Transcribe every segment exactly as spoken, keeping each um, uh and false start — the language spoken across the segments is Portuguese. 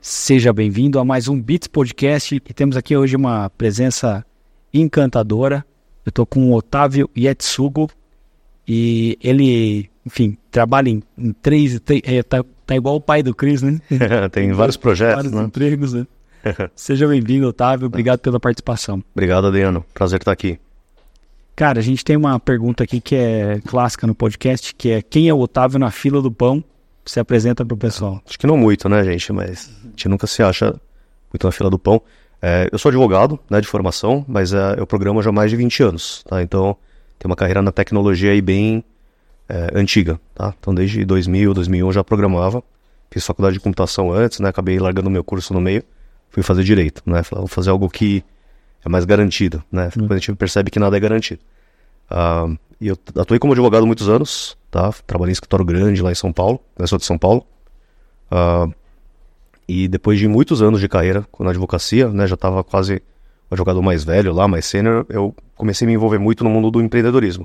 Seja bem-vindo a mais um Bits Podcast e temos aqui hoje uma presença encantadora. Eu estou com o Otávio Yetsugo e ele, enfim, trabalha em, em três... três é, tá, tá igual o pai do Cris, né? Tem vários projetos, vários né? empregos, né? Seja bem-vindo, Otávio. Obrigado pela participação. Obrigado, Adriano. Prazer estar aqui. Cara, a gente tem uma pergunta aqui que é clássica no podcast, que é: quem é o Otávio na fila do pão? Se apresenta para o pessoal. Acho que não muito, né, gente? Mas a gente nunca se acha muito na fila do pão. É, eu sou advogado, né, de formação, mas é, eu programo já há mais de vinte anos, tá? Então, tenho uma carreira na tecnologia aí bem é, antiga, tá? Então, desde dois mil, dois mil e um já programava. Fiz faculdade de computação antes, né? Acabei largando meu curso no meio. Fui fazer direito, né? Falei, vou fazer algo que é mais garantido, né? Hum. Quando a gente percebe que nada é garantido. Uh, e eu atuei como advogado há muitos anos, tá? Trabalhei em escritório grande lá em São Paulo, eu sou de São Paulo. Uh, e depois de muitos anos de carreira na advocacia, né? Já estava quase um advogado mais velho lá, mais sênior, eu comecei a me envolver muito no mundo do empreendedorismo.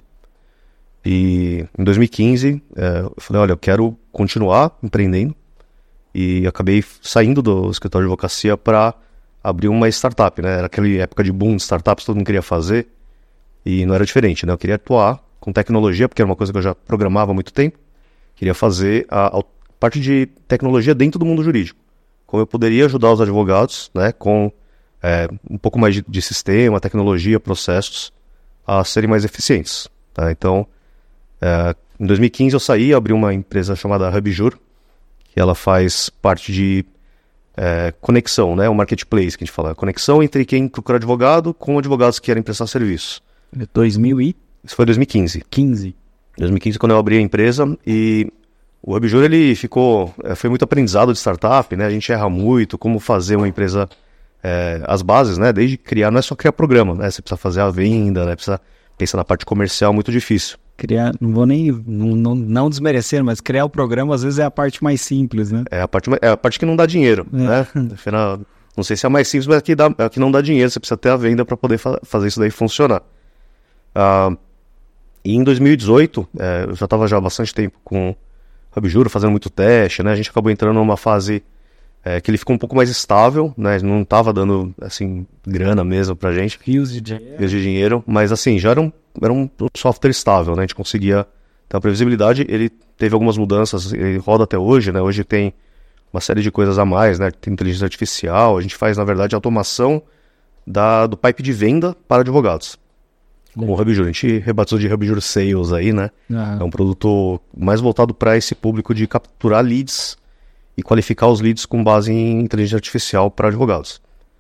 E em dois mil e quinze, é, eu falei, olha, eu quero continuar empreendendo. E acabei saindo do escritório de advocacia para abrir uma startup, né? Era aquela época de boom de startups, todo mundo queria fazer. E não era diferente, né? Eu queria atuar com tecnologia, porque era uma coisa que eu já programava há muito tempo. Queria fazer a, a parte de tecnologia dentro do mundo jurídico. Como eu poderia ajudar os advogados, né? Com é, um pouco mais de, de sistema, tecnologia, processos, a serem mais eficientes, tá? Então, é, em dois mil e quinze eu saí, abri uma empresa chamada Hubjur, que ela faz parte de é, conexão, né? O marketplace que a gente fala. Conexão entre quem procura advogado com advogados que querem prestar serviço. dois mil e... Isso foi dois mil e quinze. quinze. dois mil e quinze, quando eu abri a empresa, e o Hubjur, ele ficou... Foi muito aprendizado de startup, né? A gente erra muito como fazer uma empresa... É, as bases, né? Desde criar, não é só criar programa, né? Você precisa fazer a venda, né? Precisa pensar na parte comercial, muito difícil. Criar, não vou nem... Não, não, não desmerecer, mas criar o programa, às vezes, é a parte mais simples, né? É a parte, é a parte que não dá dinheiro, é. né? Afinal, não sei se é a mais simples, mas é a que, dá, é a que não dá dinheiro. Você precisa ter a venda para poder fa- fazer isso daí funcionar. Uh, e em dois mil e dezoito, é, eu já estava já há bastante tempo com o Hubjur, fazendo muito teste, né? A gente acabou entrando numa fase é, que ele ficou um pouco mais estável, né? Não estava dando, assim, grana mesmo pra gente. Rios de dinheiro. Rios de dinheiro, mas assim, já era um, era um software estável, né? A gente conseguia ter uma previsibilidade. Ele teve algumas mudanças, ele roda até hoje, né? Hoje tem uma série de coisas a mais, né? Tem inteligência artificial, a gente faz, na verdade, automação da, do pipe de venda para advogados. Com o Hubjur, a gente rebatizou de Hubjur Sales aí, né? Ah. É um produto mais voltado para esse público de capturar leads e qualificar os leads com base em inteligência artificial para advogados.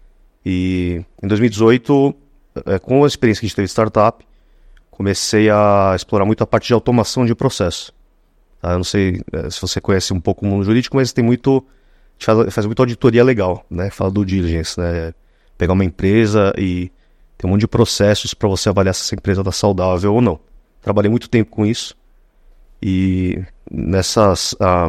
E em dois mil e dezoito, é, com a experiência que a gente teve de startup, comecei a explorar muito a parte de automação de processo. Tá? Eu não sei é, se você conhece um pouco o mundo jurídico, mas tem muito, a gente faz, faz muito auditoria legal, né? Fala do diligence, né? Pegar uma empresa e tem um monte de processos para você avaliar se essa empresa está saudável ou não. Trabalhei muito tempo com isso. E nessas, ah,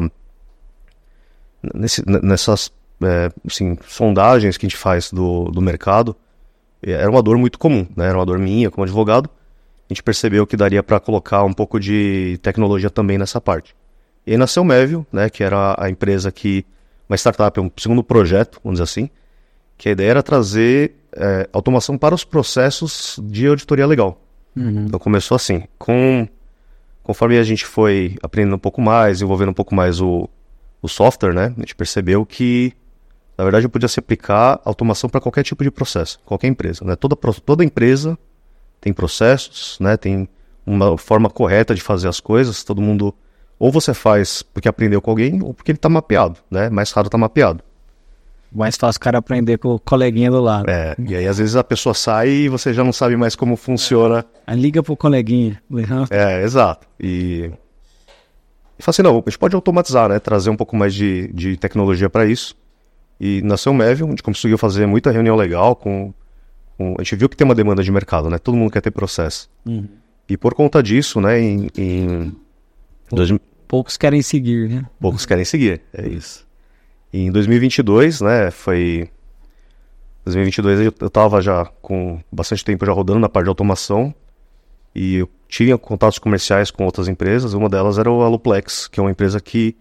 nesse, nessas é, assim, sondagens que a gente faz do, do mercado, era uma dor muito comum, né? Era uma dor minha como advogado. A gente percebeu que daria para colocar um pouco de tecnologia também nessa parte. E aí nasceu o Mevio, né? Que era a empresa que... Uma startup, um segundo projeto, vamos dizer assim. Que a ideia era trazer é, automação para os processos de auditoria legal. Uhum. Então começou assim, com, conforme a gente foi aprendendo um pouco mais, envolvendo um pouco mais o, o software, né? A gente percebeu que, na verdade, podia se aplicar automação para qualquer tipo de processo, qualquer empresa, né? Toda, toda empresa tem processos, né? Tem uma forma correta de fazer as coisas, todo mundo, ou você faz porque aprendeu com alguém, ou porque ele está mapeado, né? Mais raro está mapeado. Mais fácil o cara aprender com o coleguinha do lado. É, e aí às vezes a pessoa sai e você já não sabe mais como funciona. É. Aí liga pro coleguinha. É, exato. E, e fala assim, não, a gente pode automatizar, né? Trazer um pouco mais de, de tecnologia para isso. E nasceu o Mevio, a gente conseguiu fazer muita reunião legal com, com... A gente viu que tem uma demanda de mercado, né? Todo mundo quer ter processo. Uhum. E por conta disso, né, em... em dois... Poucos querem seguir, né? Poucos querem seguir, é isso. E em dois mil e vinte e dois, né, foi... dois mil e vinte e dois eu estava já com bastante tempo já rodando na parte de automação e eu tinha contatos comerciais com outras empresas. Uma delas era o Aluplex, que é uma empresa que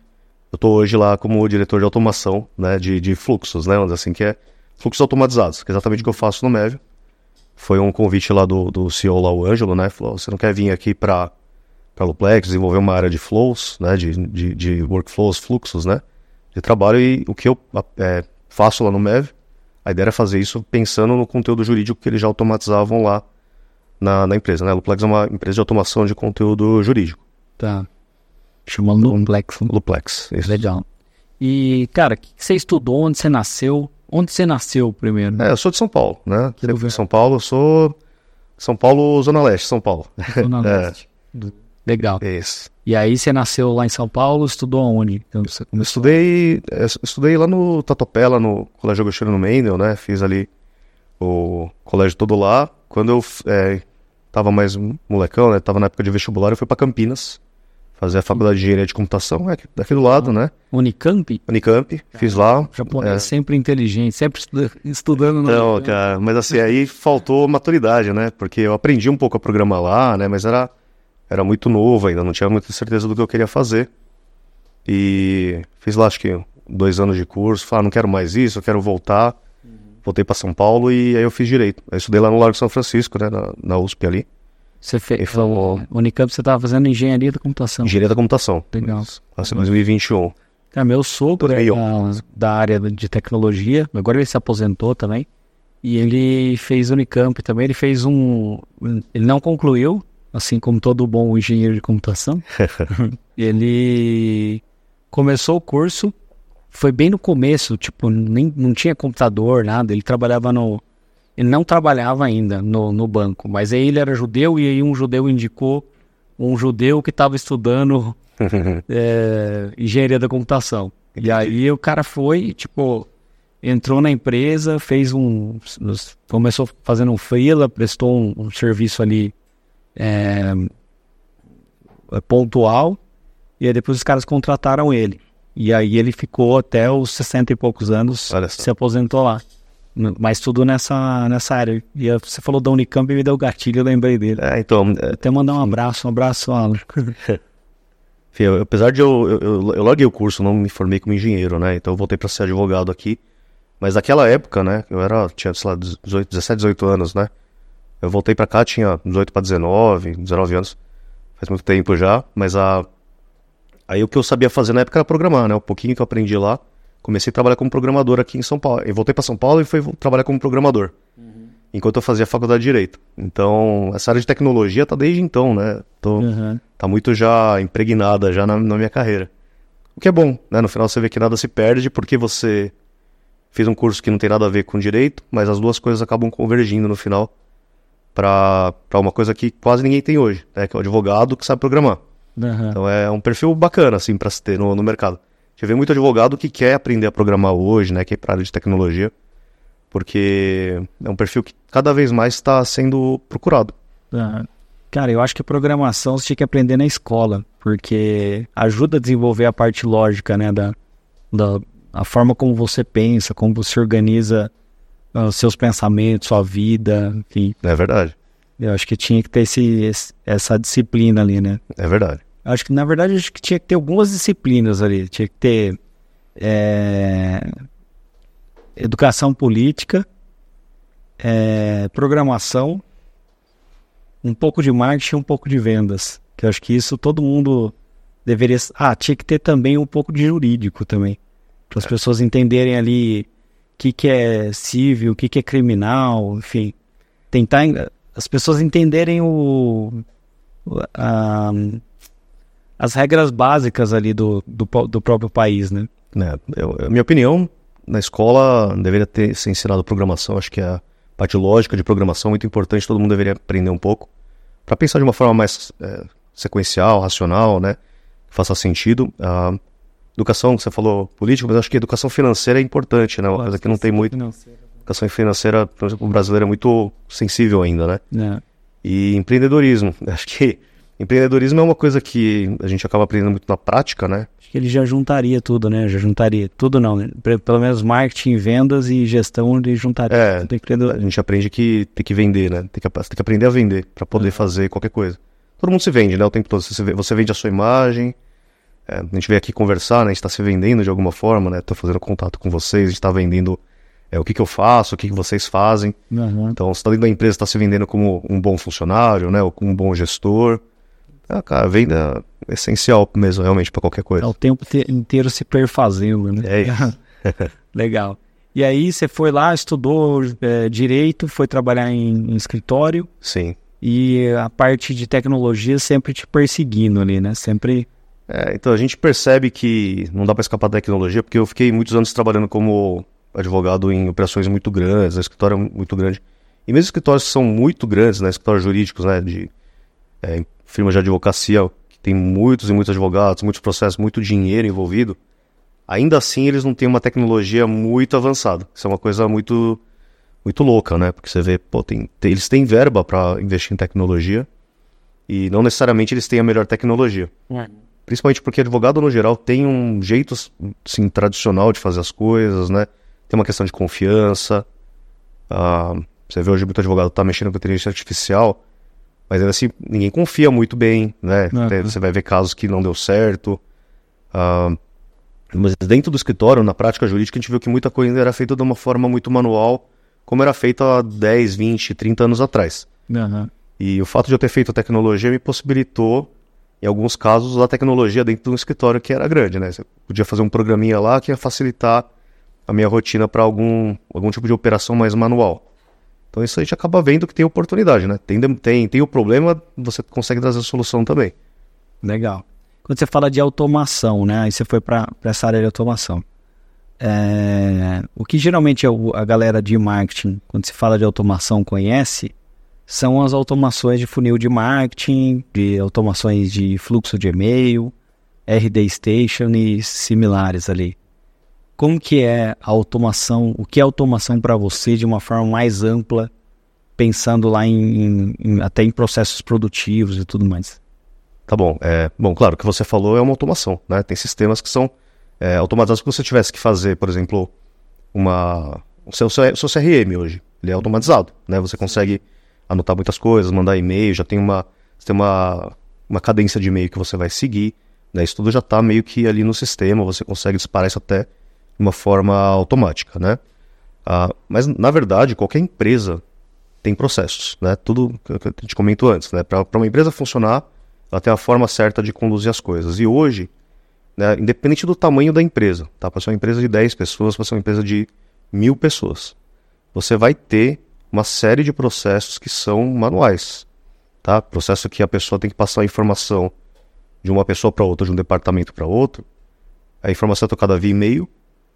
eu tô hoje lá como diretor de automação, né, de, de fluxos, né, vamos dizer assim, que é fluxos automatizados, que é exatamente o que eu faço no Mevio. Foi um convite lá do, do C E O lá, o Ângelo, né, falou, você não quer vir aqui para para Luplex, desenvolver uma área de flows, né, de, de, de workflows, fluxos, né, de trabalho, e o que eu é, faço lá no Mevio, a ideia era fazer isso pensando no conteúdo jurídico que eles já automatizavam lá na, na empresa, né, a Luplex é uma empresa de automação de conteúdo jurídico. Tá. Chama Luplex. Luplex, isso. Legal. E, cara, o que você estudou? Onde você nasceu? Onde você nasceu primeiro? É, eu sou de São Paulo, né? Sempre de São Paulo, eu sou São Paulo, Zona Leste, São Paulo. Zona Leste. É. Legal. Isso. E aí você nasceu lá em São Paulo, estudou onde? Então, você eu estudei, eu estudei lá no Tatuapé, lá no Colégio Agostinho no Mendel, né? Fiz ali o colégio todo lá. Quando eu é, tava mais molecão, né? Tava na época de vestibular, eu fui pra Campinas fazer a faculdade de engenharia de computação, é daqui do lado, né? Unicamp? Unicamp, fiz lá. Japonês é. sempre inteligente, sempre estu- estudando no Não, cara, mas assim, aí faltou maturidade, né? Porque eu aprendi um pouco a programar lá, né? Mas era, era muito novo ainda, não tinha muita certeza do que eu queria fazer. E fiz lá, acho que dois anos de curso, falei, ah, não quero mais isso, eu quero voltar. Uhum. Voltei para São Paulo e aí eu fiz Direito. Eu estudei lá no Largo São Francisco, né? Na, na U S P ali. Você fez, uh, Unicamp você estava fazendo Engenharia da Computação. Engenharia da Computação. Legal. Assim, dois mil e vinte e um. É, meu sogro é da, da área de tecnologia, agora ele se aposentou também, e ele fez Unicamp também, ele fez um... Ele não concluiu, assim como todo bom engenheiro de computação. Ele começou o curso, foi bem no começo, tipo, nem, não tinha computador, nada, ele trabalhava no... Ele não trabalhava ainda no, no banco, mas aí ele era judeu e aí um judeu indicou um judeu que estava estudando é, engenharia da computação. E aí o cara foi, tipo, entrou na empresa, fez um... Começou fazendo um freela, prestou um, um serviço ali é, pontual, e aí depois os caras contrataram ele. E aí ele ficou até os sessenta e poucos anos, se aposentou lá. Mas tudo nessa, nessa área. E você falou da Unicamp e me deu gatilho, eu lembrei dele. É, então... É, até mandar um abraço, um abraço, Alan. Fio, apesar de eu, eu, eu, eu larguei o curso, não me formei como engenheiro, né? Então eu voltei para ser advogado aqui. Mas naquela época, né? Eu era, tinha, sei lá, dezoito, dezessete, dezoito anos, né? Eu voltei para cá, tinha dezoito para dezenove, dezenove anos. Faz muito tempo já. Mas a... aí o que eu sabia fazer na época era programar, né? O pouquinho que eu aprendi lá. Comecei a trabalhar como programador aqui em São Paulo. Eu voltei para São Paulo e fui trabalhar como programador. Uhum. Enquanto eu fazia faculdade de Direito. Então, essa área de tecnologia tá desde então, né? Tô, uhum. Tá muito já impregnada já na, na minha carreira. O que é bom, né? No final você vê que nada se perde porque você fez um curso que não tem nada a ver com Direito, mas as duas coisas acabam convergindo no final para uma coisa que quase ninguém tem hoje, né? Que é o advogado que sabe programar. Uhum. Então é um perfil bacana, assim, para se ter no, no mercado. A gente vê muito advogado que quer aprender a programar hoje, né, que é para a área de tecnologia, porque é um perfil que cada vez mais está sendo procurado. Ah, cara, eu acho que a programação você tinha que aprender na escola, porque ajuda a desenvolver a parte lógica, né, da, da a forma como você pensa, como você organiza uh, os seus pensamentos, sua vida, enfim. É verdade. Eu acho que tinha que ter esse, esse, essa disciplina ali, né? É verdade. Acho que, na verdade, acho que tinha que ter algumas disciplinas ali. Tinha que ter é, educação política, é, programação, um pouco de marketing e um pouco de vendas. Que eu acho que isso todo mundo deveria... Ah, tinha que ter também um pouco de jurídico também. Para as é. pessoas entenderem ali o que, que é civil, o que, que é criminal, enfim. Tentar... As pessoas entenderem o... A, as regras básicas ali do, do, do próprio país, né? É, eu, a minha opinião, na escola deveria ter ser ensinado programação. Acho que a parte lógica de programação é muito importante, todo mundo deveria aprender um pouco, para pensar de uma forma mais é, sequencial, racional, né? Que faça sentido. A educação, que você falou, política, mas acho que a educação financeira é importante, né? Uma coisa que não tem muito. Financeira. Educação financeira, por exemplo, o brasileiro é muito sensível ainda, né? É. E empreendedorismo. Acho que empreendedorismo é uma coisa que a gente acaba aprendendo muito na prática, né? Acho que ele já juntaria tudo, né? Já juntaria tudo não, né? Pelo menos marketing, vendas e gestão ele juntaria. É, a gente aprende que tem que vender, né? Tem que, tem que aprender a vender para poder uhum. fazer qualquer coisa. Todo mundo se vende, né? O tempo todo. Você, você vende a sua imagem, é, a gente veio aqui conversar, né? A gente está se vendendo de alguma forma, né? Estou fazendo contato com vocês, a gente está vendendo é, o que, que eu faço, o que, que vocês fazem. Uhum. Então, você está dentro da empresa, está se vendendo como um bom funcionário, né? Ou como um bom gestor. Ah, cara, a venda é essencial mesmo, realmente, para qualquer coisa. É o tempo te- inteiro se perfazendo, né? É isso. Legal. E aí você foi lá, estudou é, Direito, foi trabalhar em, em escritório. Sim. E a parte de tecnologia sempre te perseguindo ali, né? Sempre... É, então, a gente percebe que não dá para escapar da tecnologia, porque eu fiquei muitos anos trabalhando como advogado em operações muito grandes, né? Escritório muito grande. E mesmo escritórios que são muito grandes, né? Escritórios jurídicos, né? De é, firmas de advocacia, que tem muitos e muitos advogados, muitos processos, muito dinheiro envolvido, ainda assim eles não têm uma tecnologia muito avançada. Isso é uma coisa muito, muito louca, né? Porque você vê, pô, tem, tem, eles têm verba para investir em tecnologia e não necessariamente eles têm a melhor tecnologia. É. Principalmente porque advogado, no geral, tem um jeito assim, tradicional de fazer as coisas, né? Tem uma questão de confiança. Ah, você vê hoje muito advogado tá mexendo com inteligência artificial, mas ainda assim, ninguém confia muito bem, né? Uhum. Você vai ver casos que não deu certo. Ah, mas dentro do escritório, na prática jurídica, a gente viu que muita coisa ainda era feita de uma forma muito manual, como era feita há dez, vinte, trinta anos atrás. Uhum. E o fato de eu ter feito a tecnologia me possibilitou, em alguns casos, usar a tecnologia dentro de um escritório que era grande, né? Você podia fazer um programinha lá que ia facilitar a minha rotina para algum, algum tipo de operação mais manual. Então isso a gente acaba vendo que tem oportunidade, né? Tem, tem, tem o problema, você consegue trazer a solução também. Legal. Quando você fala de automação, né? Aí você foi para essa área de automação. É, o que geralmente a galera de marketing, quando se fala de automação, conhece, são as automações de funil de marketing, de automações de fluxo de e-mail, R D Station e similares ali. Como que é a automação, o que é automação para você de uma forma mais ampla, pensando lá em, em, em, até em processos produtivos e tudo mais? Tá bom. É, bom, claro, o que você falou é uma automação, né? Tem sistemas que são é, automatizados. Se você tivesse que fazer, por exemplo, uma... O seu, seu, seu C R M hoje, ele é automatizado, né? Você consegue anotar muitas coisas, mandar e-mail, já tem uma, tem uma, uma cadência de e-mail que você vai seguir, né? Isso tudo já está meio que ali no sistema, você consegue disparar isso até de uma forma automática, né? Ah, mas, na verdade, qualquer empresa tem processos, né? Tudo que a gente comentou antes, né? Para uma empresa funcionar, ela tem a forma certa de conduzir as coisas. E hoje, né, independente do tamanho da empresa, tá? Pode ser uma empresa de dez pessoas, pode ser uma empresa de mil pessoas, você vai ter uma série de processos que são manuais, tá? Processo que a pessoa tem que passar a informação de uma pessoa para outra, de um departamento para outro. A informação é tocada via e-mail,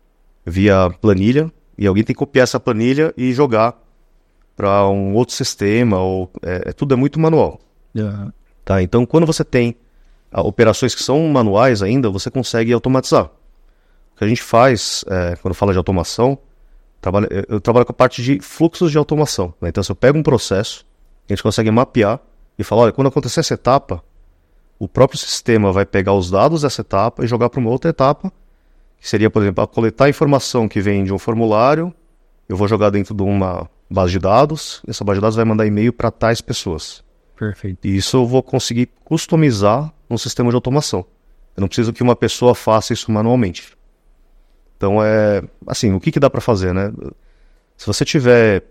via planilha, e alguém tem que copiar essa planilha e jogar para um outro sistema, ou é, é, tudo é muito manual. Uhum. Tá? Então, quando você tem ah, operações que são manuais ainda, você consegue automatizar. O que a gente faz, é, quando fala de automação, trabalho, eu trabalho com a parte de fluxos de automação, né? Então, se eu pego um processo, a gente consegue mapear e falar, olha, quando acontecer essa etapa, o próprio sistema vai pegar os dados dessa etapa e jogar para uma outra etapa, que seria, por exemplo, a coletar a informação que vem de um formulário, eu vou jogar dentro de uma base de dados, e essa base de dados vai mandar e-mail para tais pessoas. Perfeito. E isso eu vou conseguir customizar no sistema de automação. Eu não preciso que uma pessoa faça isso manualmente. Então, é assim, o que, que dá para fazer, né? Se você tiver...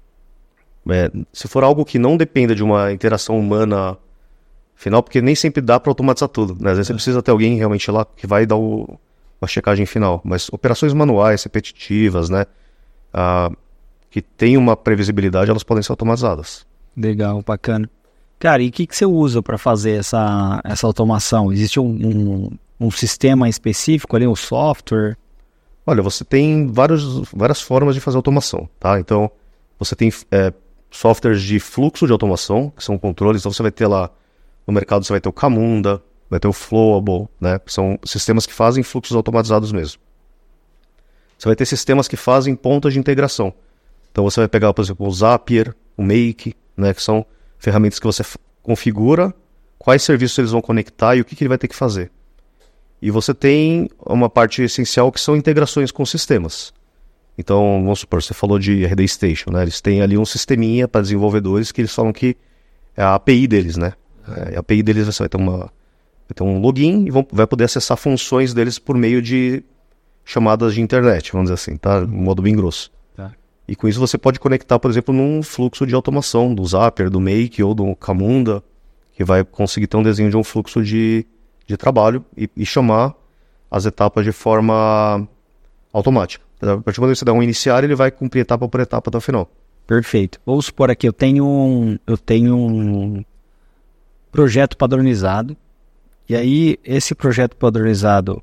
É, se for algo que não dependa de uma interação humana final, porque nem sempre dá para automatizar tudo, né? Às vezes é. Você precisa ter alguém realmente lá que vai dar o, uma checagem final. Mas operações manuais, repetitivas, né? Ah, que tem uma previsibilidade, elas podem ser automatizadas. Legal, bacana. Cara, e o que, que você usa para fazer essa, essa automação? Existe um, um, um sistema específico ali, um software? Olha, você tem vários, várias formas de fazer automação, tá? Então, você tem é, softwares de fluxo de automação, que são controles. Então, você vai ter lá, no mercado, você vai ter o Camunda, vai ter o Flowable, né? São sistemas que fazem fluxos automatizados mesmo. Você vai ter sistemas que fazem pontas de integração. Então, você vai pegar, por exemplo, o Zapier, o Make, né? Que são ferramentas que você f- configura, quais serviços eles vão conectar e o que, que ele vai ter que fazer. E você tem uma parte essencial que são integrações com sistemas. Então, vamos supor, você falou de R D Station, né? Eles têm ali um sisteminha para desenvolvedores que eles falam que é a A P I deles, né? É, a API deles você vai ter uma, vai ter um login e vão, vai poder acessar funções deles por meio de chamadas de internet, vamos dizer assim, tá? Um modo bem grosso. Tá. E com isso você pode conectar, por exemplo, num fluxo de automação do Zapier, do Make ou do Camunda, que vai conseguir ter um desenho de um fluxo de, de trabalho e, e chamar as etapas de forma automática. A partir do momento que você dá um iniciar, ele vai cumprir etapa por etapa até o final. Perfeito. Vamos supor aqui, eu tenho um, eu tenho um projeto padronizado, e aí esse projeto padronizado,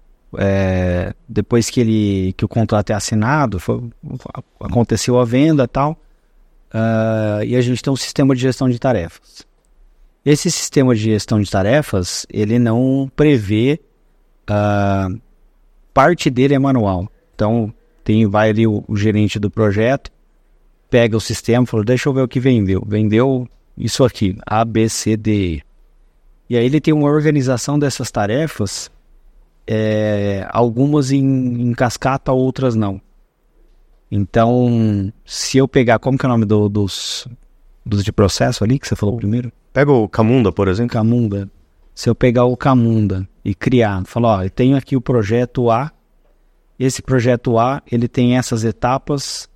é, depois que, ele, que o contrato é assinado, foi, aconteceu a venda e tal, uh, e a gente tem um sistema de gestão de tarefas. Esse sistema de gestão de tarefas, ele não prevê, uh, parte dele é manual. Então, tem, vai ali o, o gerente do projeto, pega o sistema e fala, deixa eu ver o que vendeu. Vendeu isso aqui, A, B, C, D, E. E aí ele tem uma organização dessas tarefas, é, algumas em, em cascata, outras não. Então, se eu pegar, como que é o nome do, dos, dos de processo ali, que você falou primeiro? Pega o Camunda, por exemplo. Camunda. Se eu pegar o Camunda e criar, falar, ó, eu tenho aqui o projeto A, esse projeto A, ele tem essas etapas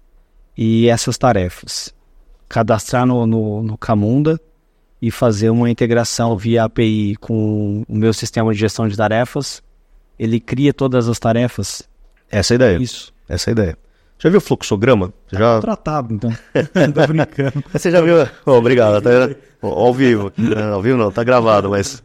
e essas tarefas. Cadastrar no, no, no Camunda e fazer uma integração via A P I com o meu sistema de gestão de tarefas, ele cria todas as tarefas. Essa é a ideia. Isso. Essa é a ideia. Já viu o fluxograma? Você já... Tá tratado, então. Tô brincando. Você já viu? Oh, obrigado. Tá... Oh, ao vivo. Não, ao vivo não, tá gravado, mas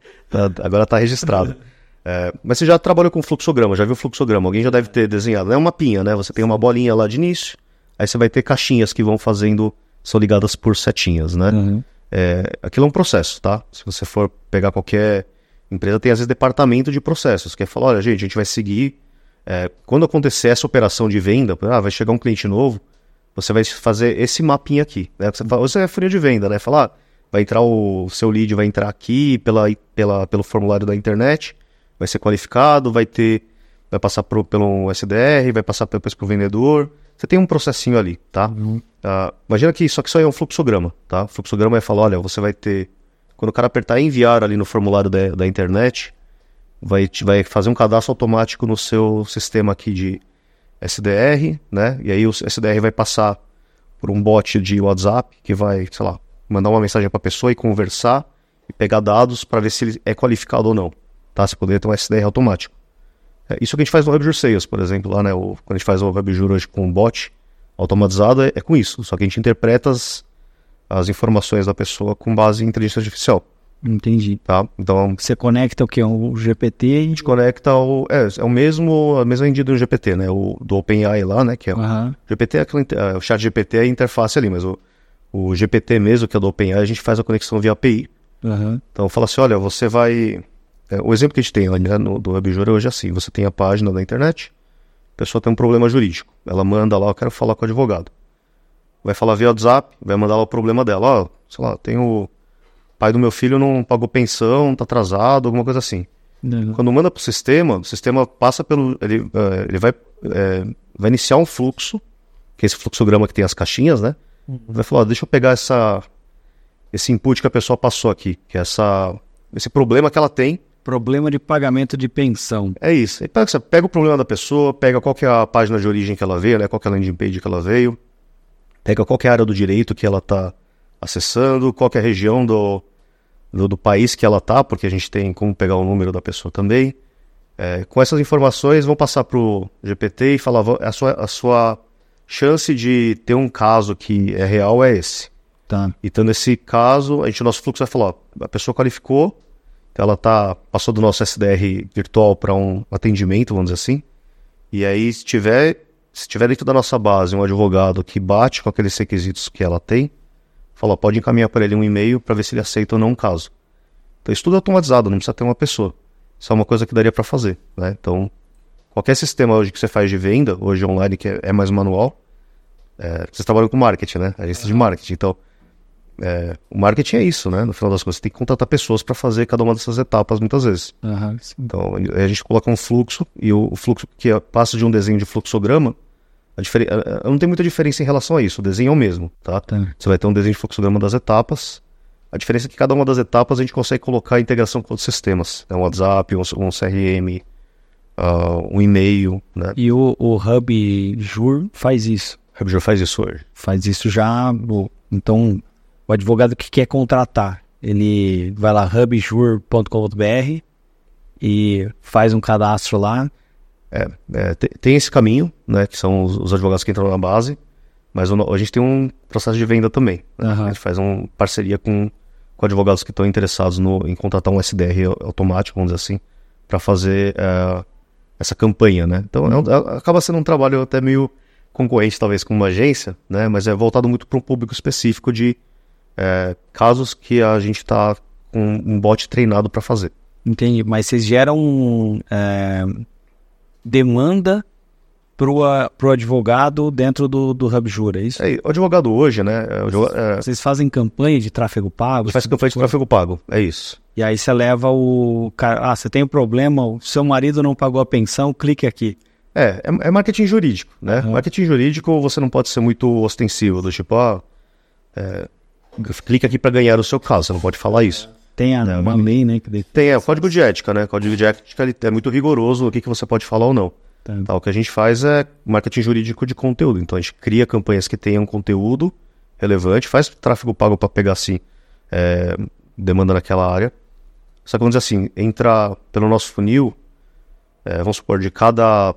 agora tá registrado. É, mas você já trabalhou com fluxograma, já viu fluxograma? Alguém já deve ter desenhado. Não é uma pinha, né? Você tem uma bolinha lá de início, aí você vai ter caixinhas que vão fazendo, são ligadas por setinhas, né? Uhum. É, aquilo é um processo, tá? Se você for pegar qualquer empresa, tem às vezes departamento de processos, que é falar, olha, gente, a gente vai seguir, é, quando acontecer essa operação de venda, ah, vai chegar um cliente novo, você vai fazer esse mapinha aqui, né? Você, fala, você é funil de venda, né? Falar, ah, vai entrar o seu lead, vai entrar aqui pela, pela, pelo formulário da internet, vai ser qualificado, vai ter, vai passar pro, pelo S D R, vai passar depois para o vendedor. Você tem um processinho ali, tá? Uhum. Uh, imagina que só que isso aí é um fluxograma, tá? O fluxograma é falar, olha, você vai ter, quando o cara apertar enviar ali no formulário da, da internet, vai, vai fazer um cadastro automático no seu sistema aqui de S D R, né? E aí o S D R vai passar por um bot de WhatsApp que vai, sei lá, mandar uma mensagem para a pessoa e conversar e pegar dados para ver se ele é qualificado ou não. Tá? Você poderia ter um S D R automático. É, isso que a gente faz no WebJur Sales, por exemplo, lá, né? O, quando a gente faz o WebJur hoje com um bot automatizado, é, é com isso. Só que a gente interpreta as, as informações da pessoa com base em inteligência artificial. Entendi. Tá? Então, você conecta o que? O G P T? A gente conecta ao... É, é o mesmo, a mesma engine do G P T, né? O, do OpenAI lá, né? Que é uhum. o G P T, é aquela, o chat G P T é a interface ali, mas o, o G P T mesmo, que é do OpenAI, a gente faz a conexão via A P I. Uhum. Então, fala assim, olha, você vai... É, o exemplo que a gente tem, né, no, do WebJur hoje é assim, você tem a página da internet, a pessoa tem um problema jurídico, ela manda lá, eu quero falar com o advogado. Vai falar via WhatsApp, vai mandar lá o problema dela, ó, sei lá, tem o pai do meu filho não pagou pensão, tá atrasado, alguma coisa assim. Uhum. Quando manda pro sistema, o sistema passa pelo, ele, uh, ele vai, é, vai iniciar um fluxo, que é esse fluxograma que tem as caixinhas, né? Uhum. Vai falar, ó, deixa eu pegar essa, esse input que a pessoa passou aqui, que é essa, esse problema que ela tem. Problema de pagamento de pensão. É isso. Você pega o problema da pessoa, pega qual que é a página de origem que ela veio, né? Qual que é a landing page que ela veio, pega qual que é a área do direito que ela está acessando, qual que é a região do, do, do país que ela está, porque a gente tem como pegar o número da pessoa também. É, com essas informações, vão passar para o G P T e falar a sua, a sua chance de ter um caso que é real é esse. Tá. Então, nesse caso, a gente, o nosso fluxo vai falar, ó, a pessoa qualificou, ela tá, passou do nosso S D R virtual para um atendimento, vamos dizer assim. E aí, se tiver, se tiver dentro da nossa base um advogado que bate com aqueles requisitos que ela tem, fala, pode encaminhar para ele um e-mail para ver se ele aceita ou não um caso. Então, isso tudo é automatizado, não precisa ter uma pessoa. Isso é uma coisa que daria para fazer, né? Então, qualquer sistema hoje que você faz de venda, hoje online, que é, é mais manual, é, vocês trabalham com marketing, né? Agência de marketing, então... É, o marketing é isso, né? No final das contas, você tem que contratar pessoas para fazer cada uma dessas etapas muitas vezes. Uhum. Então, a gente coloca um fluxo e o, o fluxo que passa de um desenho de fluxograma, a diferen... não tem muita diferença em relação a isso. O desenho é o mesmo, tá? Tá. Você vai ter um desenho de fluxograma das etapas, A diferença é que cada uma das etapas a gente consegue colocar a integração com outros sistemas. Né? Um WhatsApp, um, um C R M, uh, um e-mail. Né? E o, o Hub Jur faz isso? O Hub Jur faz isso hoje. Faz isso já. Então, o advogado que quer contratar, ele vai lá, hub jur ponto com ponto b r e faz um cadastro lá. É, é, tem esse caminho, né, que são os, os advogados que entram na base, mas o, a gente tem um processo de venda também. Né? Uhum. A gente faz uma parceria com, com advogados que estão interessados no, em contratar um S D R automático, vamos dizer assim, para fazer é, essa campanha. Né? Então é um, é, acaba sendo um trabalho até meio concorrente, talvez, com uma agência, né, mas é voltado muito para um público específico de é, casos que a gente está com um bot treinado para fazer. Entendi, mas vocês geram... É... demanda para o advogado dentro do, do Hub Jur, é isso? É, o advogado hoje, né? É, o, é, Vocês fazem campanha de tráfego pago? Faz campanha de tráfego pago, é isso. E aí você leva o cara, ah, você tem um problema, o seu marido não pagou a pensão, clique aqui. É, é, é marketing jurídico, né? Uhum. Marketing jurídico você não pode ser muito ostensivo, do tipo, ah, é, clica aqui para ganhar o seu caso, você não pode falar isso. Tem a, é, uma lei, né? Que... Tem, é o código de ética, né? O código de ética ele é muito rigoroso no que, que você pode falar ou não. Tá. Tá, o que a gente faz é marketing jurídico de conteúdo. Então a gente cria campanhas que tenham conteúdo relevante, faz tráfego pago para pegar assim, é, demanda naquela área. Só que vamos dizer assim, entra pelo nosso funil, é, vamos supor, de cada...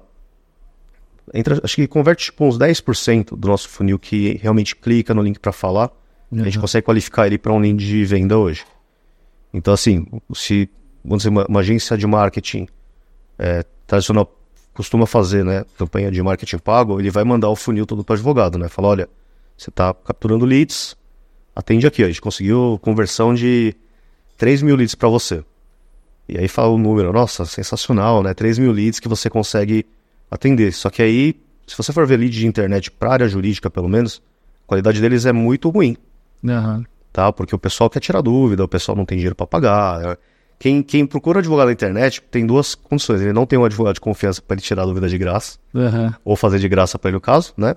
Entra, acho que converte tipo uns dez por cento do nosso funil que realmente clica no link para falar. Uhum. A gente consegue qualificar ele para um link de venda hoje. Então, assim, se vamos dizer, uma, uma agência de marketing é, tradicional costuma fazer, né, campanha de marketing pago, ele vai mandar o funil todo para o advogado, né? Fala, olha, você está capturando leads, atende aqui, ó, a gente conseguiu conversão de três mil leads para você. E aí fala o número, nossa, sensacional, né? três mil leads que você consegue atender. Só que aí, se você for ver lead de internet para área jurídica, pelo menos, a qualidade deles é muito ruim. Aham. Uhum. Tá? Porque o pessoal quer tirar dúvida, o pessoal não tem dinheiro para pagar. Quem, quem procura advogado na internet tem duas condições. Ele não tem um advogado de confiança para ele tirar a dúvida de graça, uhum. ou fazer de graça para ele o caso, né?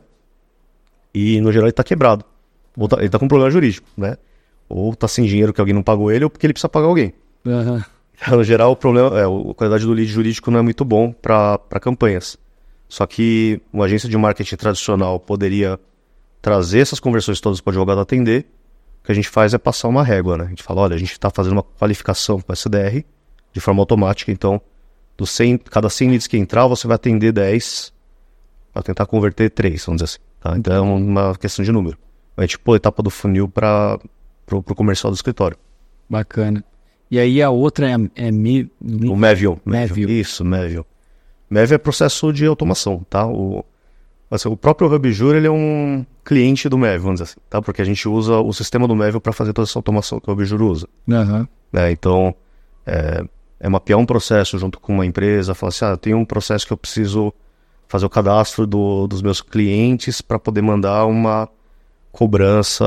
E no geral ele está quebrado. Ou tá, ele está com um problema jurídico, né? Ou está sem dinheiro que alguém não pagou ele, ou porque ele precisa pagar alguém. Uhum. Então, no geral, o problema é a qualidade do lead jurídico não é muito bom para campanhas. Só que uma agência de marketing tradicional poderia trazer essas conversões todas para o advogado atender. O que a gente faz é passar uma régua, né? A gente fala, olha, a gente está fazendo uma qualificação para S D R de forma automática, então, dos cem, cada cem leads que entrar, você vai atender dez para tentar converter três, vamos dizer assim. Tá? Então é uma questão de número. A gente pôr a etapa do funil para o comercial do escritório. Bacana. E aí a outra é, é mi, mi... o Mevio. Mevio. Isso, Mevio. Mevio é processo de automação, tá? O, assim, o próprio Hub Jur, ele é um cliente do Mevio, vamos dizer assim, tá? Porque a gente usa o sistema do Mevio para fazer toda essa automação que o Hub Jur usa. Uhum. É, então, é, é mapear um processo junto com uma empresa, falar assim, ah, tem um processo que eu preciso fazer o cadastro do, dos meus clientes para poder mandar uma cobrança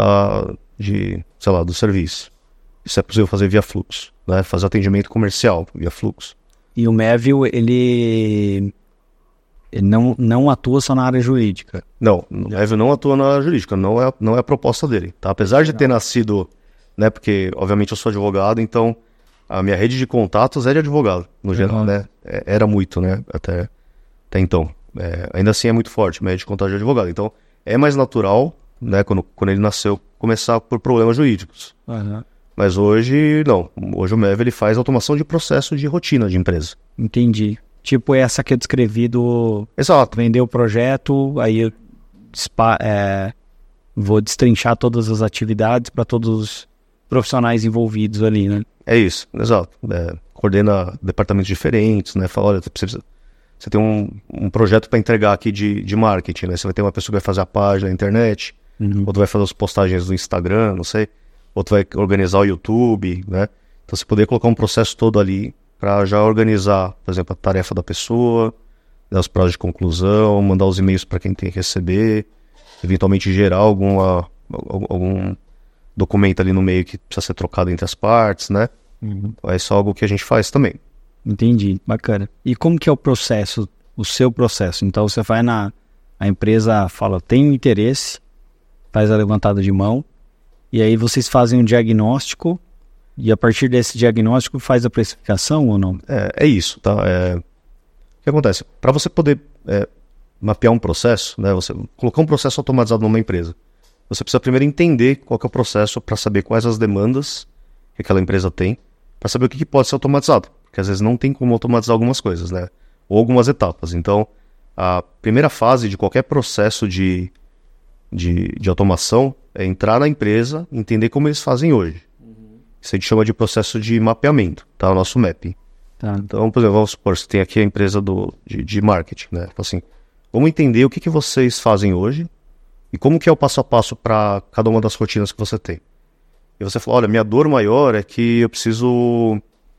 de, sei lá, do serviço. Isso é possível fazer via fluxo, né? Fazer atendimento comercial via fluxo. E o Mevio, ele... Ele não, não atua só na área jurídica. Não, o Mevio não atua na área jurídica, não é, não é a proposta dele. Tá? Apesar de ter nascido, né, porque obviamente eu sou advogado, então a minha rede de contatos é de advogado, no geral, uhum. né? É, era muito, né, até, até então. É, ainda assim é muito forte, a minha rede de contatos de advogado. Então é mais natural, né, quando, quando ele nasceu, começar por problemas jurídicos. Uhum. Mas hoje, não. Hoje o Mevio ele faz automação de processo de rotina de empresa. Entendi. Tipo essa que eu descrevi do... Exato. Vender o projeto, aí eu spa, é, vou destrinchar todas as atividades para todos os profissionais envolvidos ali, né? É isso, exato. É, coordena departamentos diferentes, né? Fala, olha, você, precisa, você tem um, um projeto para entregar aqui de, de marketing, né? Você vai ter uma pessoa que vai fazer a página na internet, uhum. outro vai fazer as postagens do Instagram, não sei, outro vai organizar o YouTube, né? Então você poder colocar um processo todo ali para já organizar, por exemplo, a tarefa da pessoa, dar os prazos de conclusão, mandar os e-mails para quem tem que receber, eventualmente gerar alguma, algum documento ali no meio que precisa ser trocado entre as partes, né? Uhum. É só algo que a gente faz também. Entendi, bacana. E como que é o processo, o seu processo? Então você vai na a empresa, fala, tenho interesse, faz a levantada de mão, E aí vocês fazem um diagnóstico e a partir desse diagnóstico faz a precificação ou não? É, é isso, tá? É... O que acontece? Para você poder é, mapear um processo, né, você colocar um processo automatizado numa empresa, você precisa primeiro entender qual que é o processo para saber quais as demandas que aquela empresa tem, para saber o que, que pode ser automatizado, porque às vezes não tem como automatizar algumas coisas, né? Ou algumas etapas. Então, a primeira fase de qualquer processo de, de, de automação é entrar na empresa, entender como eles fazem hoje. Uhum. Isso a gente chama de processo de mapeamento, tá? O nosso mapping. Tá. Então, por exemplo, vamos supor, você tem aqui a empresa do, de, de marketing, né? Então, assim, vamos entender o que, que vocês fazem hoje e como que é o passo a passo para cada uma das rotinas que você tem. E você fala, olha, minha dor maior é que eu preciso,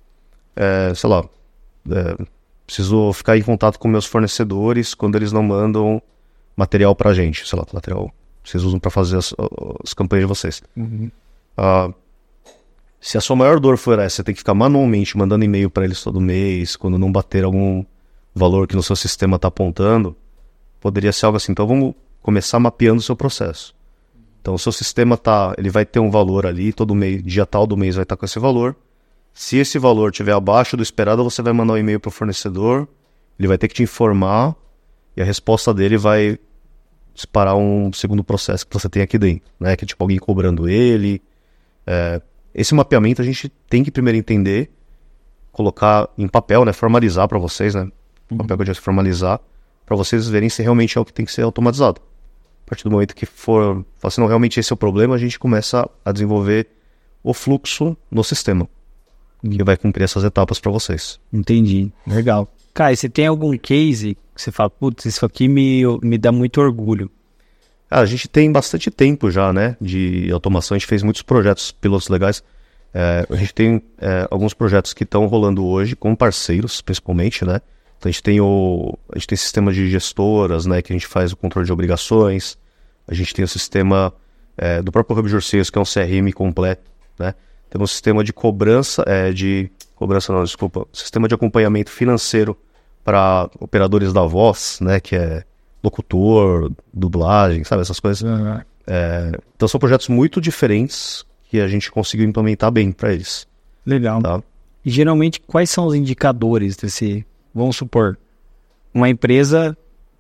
é, sei lá, é, preciso ficar em contato com meus fornecedores quando eles não mandam material pra gente, sei lá, material que vocês usam para fazer as, as campanhas de vocês. Uhum. Ah, se a sua maior dor for essa, você tem que ficar manualmente mandando e-mail para eles todo mês, quando não bater algum valor que no seu sistema está apontando, poderia ser algo assim. Então vamos começar mapeando o seu processo. Então o seu sistema tá, ele vai ter um valor ali, todo mês, dia tal do mês vai estar com esse valor. Se esse valor estiver abaixo do esperado, você vai mandar um e-mail para o fornecedor, ele vai ter que te informar e a resposta dele vai disparar um segundo processo que você tem aqui dentro, né? Que é tipo alguém cobrando ele. É, esse mapeamento a gente tem que primeiro entender, colocar em papel, né? Formalizar para vocês, né? O papel que eu disse, formalizar, para vocês verem se realmente é o que tem que ser automatizado. A partir do momento que for, assim, não, realmente esse é o problema, a gente começa a desenvolver o fluxo no sistema, que vai cumprir essas etapas para vocês. Entendi, legal. Cara, você tem algum case que você fala, putz, isso aqui me, me dá muito orgulho? Ah, a gente tem bastante tempo já, né, de automação, a gente fez muitos projetos pilotos legais. É, a gente tem é, alguns projetos que estão rolando hoje com parceiros, principalmente, né. Então a gente tem o a gente tem sistema de gestoras, né, que a gente faz o controle de obrigações. A gente tem o sistema é, do próprio Hub Jurseiros, que é um C R M completo, né. Temos um sistema de cobrança, é, de cobrança não, desculpa, sistema de acompanhamento financeiro para operadores da voz, né, que é locutor, dublagem, sabe, essas coisas. Uhum. É, então são projetos muito diferentes que a gente conseguiu implementar bem para eles. Legal. Tá? E geralmente, quais são os indicadores desse, vamos supor, uma empresa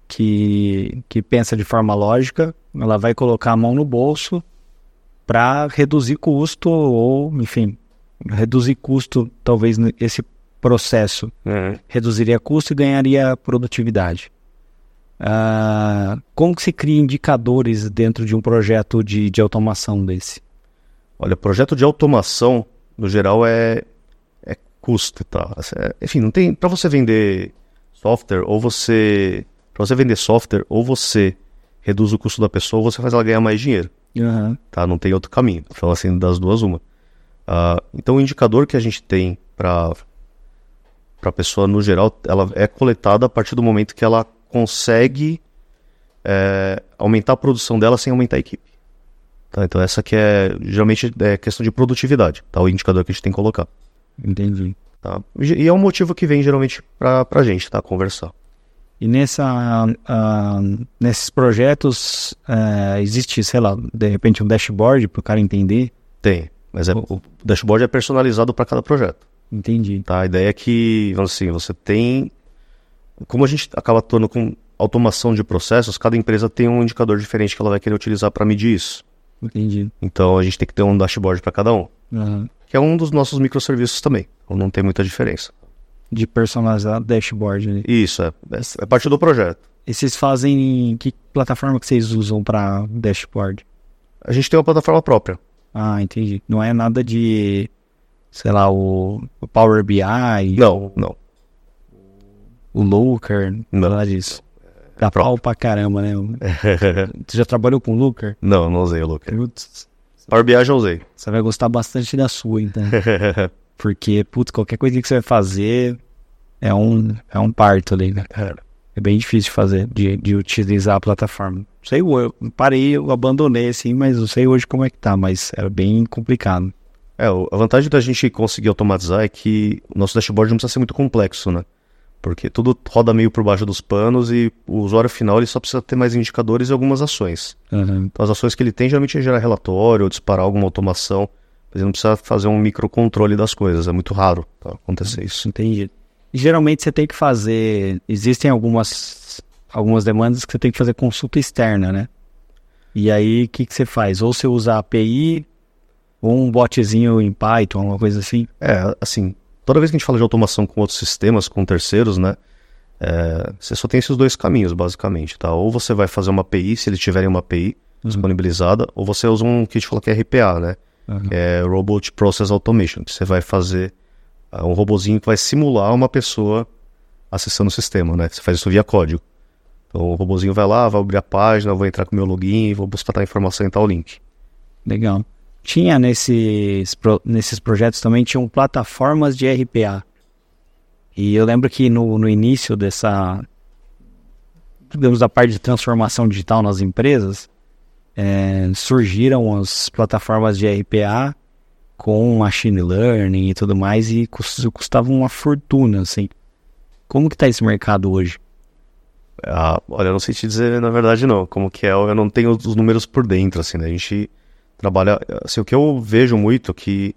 que, que pensa de forma lógica, ela vai colocar a mão no bolso para reduzir custo ou, enfim, reduzir custo, talvez esse processo Uhum. reduziria custo e ganharia produtividade. Ah, como que se cria indicadores dentro de um projeto de, de automação desse? Olha, projeto de automação, no geral, é, é custo, tá? É, enfim, não tem... Para você vender software, ou você... Para você vender software, ou você reduz o custo da pessoa, ou você faz ela ganhar mais dinheiro. Uhum. Tá? Não tem outro caminho. Então, assim, das duas, uma. Uh, então, o indicador que a gente tem para a pessoa, no geral, ela é coletada a partir do momento que ela consegue é, aumentar a produção dela sem aumentar a equipe. Tá? Então, essa que é, geralmente, é questão de produtividade, tá? O indicador que a gente tem que colocar. Entendi. Tá? E é um motivo que vem, geralmente, para a gente, tá? Conversar. E nessa, uh, nesses projetos, uh, existe, sei lá, de repente um dashboard para o cara entender? Tem, mas é, o dashboard é personalizado para cada projeto. Entendi. Tá? A ideia é que, vamos assim, você tem... Como a gente acaba atuando com automação de processos, cada empresa tem um indicador diferente que ela vai querer utilizar para medir isso. Entendi. Então a gente tem que ter um dashboard para cada um. Uhum. Que é um dos nossos microserviços também. Então não tem muita diferença. De personalizar dashboard. Né? Isso, é, é, é parte do projeto. E vocês fazem... Que plataforma que vocês usam para dashboard? A gente tem uma plataforma própria. Ah, entendi. Não é nada de... Sei lá, o, o Power B I? Não, não. O Looker? Não. Nada disso. Dá pau pra caramba, né? Você já trabalhou com o Looker? Não, não usei o Looker. Putz, Power B I já usei. você vai gostar bastante da sua, então. Porque, putz, qualquer coisa que você vai fazer é um, é um parto ali, né? É bem difícil de fazer, de, de utilizar a plataforma. Não sei, eu parei, eu abandonei assim, mas não sei hoje como é que tá, mas era bem complicado. É, a vantagem da gente conseguir automatizar é que o nosso dashboard não precisa ser muito complexo, né? Porque tudo roda meio por baixo dos panos e o usuário final ele só precisa ter mais indicadores e algumas ações. Uhum. Então as ações que ele tem geralmente é gerar relatório ou disparar alguma automação. Mas ele não precisa fazer um microcontrole das coisas, é muito raro tá, acontecer isso. Entendi. E geralmente você tem que fazer, existem algumas, algumas demandas que você tem que fazer consulta externa, né? E aí o que, que você faz? Ou você usa a API, ou um botzinho em Python, alguma coisa assim? É, assim, toda vez que a gente fala de automação com outros sistemas, com terceiros, né? É, você só tem esses dois caminhos, basicamente, tá? Ou você vai fazer uma A P I, se eles tiverem uma A P I uhum. disponibilizada, ou você usa um que a gente fala que é R P A, né? Uhum. Que é Robot Process Automation, que você vai fazer uh, um robozinho que vai simular uma pessoa acessando o sistema, né? Você faz isso via código. Então o robozinho vai lá, vai abrir a página, vou entrar com o meu login, vou buscar a informação em tal link. Legal. Tinha nesses, pro, nesses projetos também, tinham plataformas de R P A. E eu lembro que no, no início dessa, digamos, da parte de transformação digital nas empresas, é, surgiram as plataformas de R P A com machine learning e tudo mais e custavam uma fortuna, assim. Como que tá esse mercado hoje? Ah, olha, eu não sei te dizer, na verdade, não. Como que é, eu não tenho os números por dentro, assim, né? A gente trabalha... Assim, o que eu vejo muito é que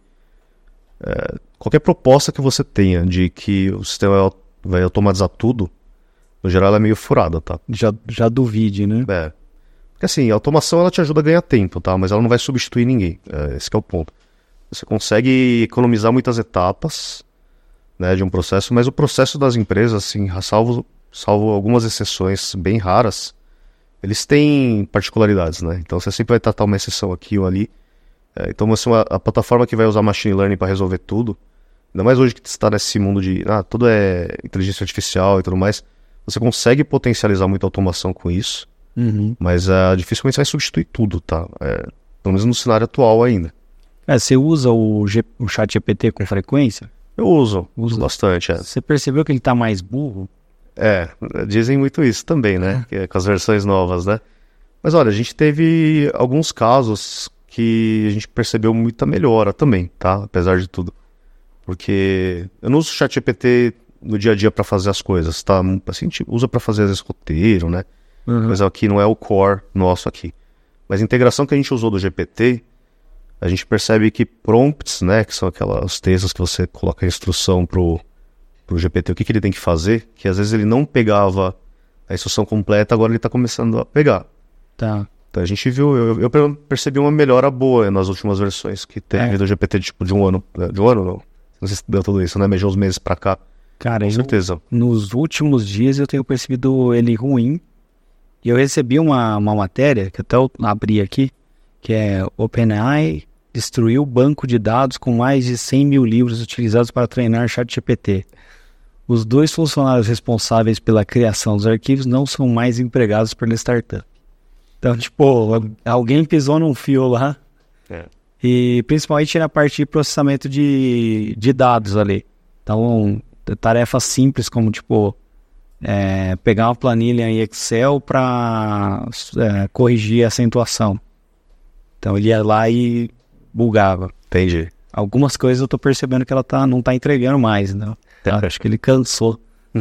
é, qualquer proposta que você tenha de que o sistema vai automatizar tudo, no geral, ela é meio furada, tá? Já, já duvide, né? É. Porque, assim, a automação, ela te ajuda a ganhar tempo, tá? Mas ela não vai substituir ninguém. É, esse que é o ponto. Você consegue economizar muitas etapas, né, de um processo, mas o processo das empresas, assim, salvo... salvo algumas exceções bem raras, eles têm particularidades, né? Então você sempre vai tratar uma exceção aqui ou ali. É, então assim, a, a plataforma que vai usar machine learning para resolver tudo, ainda mais hoje que você está nesse mundo de ah, tudo é inteligência artificial e tudo mais, você consegue potencializar muita automação com isso, uhum. mas uh, dificilmente você vai substituir tudo, tá? É, pelo menos no cenário atual ainda. É, você usa o, G, o chat G P T com frequência? Eu uso, uso bastante. É. Você percebeu que ele está mais burro? É, dizem muito isso também, né? É. Com as versões novas, né? Mas olha, a gente teve alguns casos que a gente percebeu muita melhora também, tá? Apesar de tudo. Porque eu não uso o chat G P T no dia a dia para fazer as coisas, tá? Assim, a gente usa para fazer às vezes roteiro, né? Uhum. Mas aqui não é o core nosso aqui. Mas a integração que a gente usou do G P T, a gente percebe que prompts, né? Que são aquelas textos que você coloca a instrução pro... pro G P T, o que, que ele tem que fazer, que às vezes ele não pegava a instrução completa, agora ele está começando a pegar. Tá. Então a gente viu, eu, eu percebi uma melhora boa nas últimas versões que teve é. do G P T, tipo, de um ano, de um ano não, não sei se deu tudo isso, né, mas de uns meses pra cá. Cara, com certeza. No, nos últimos dias eu tenho percebido ele ruim, e eu recebi uma, uma matéria, que até eu abri aqui, que é OpenAI destruiu o banco de dados com mais de cem mil livros utilizados para treinar ChatGPT. Os dois funcionários responsáveis pela criação dos arquivos não são mais empregados pela startup. Então, tipo, alguém pisou num fio lá. É. E principalmente na parte de processamento de, de dados ali. Então, tarefas simples como, tipo, é, pegar uma planilha em Excel para é, corrigir a acentuação. Então, ele ia lá e bugava. Entendi. Algumas coisas eu tô percebendo que ela tá, não tá entregando mais, né? Eu acho que ele cansou.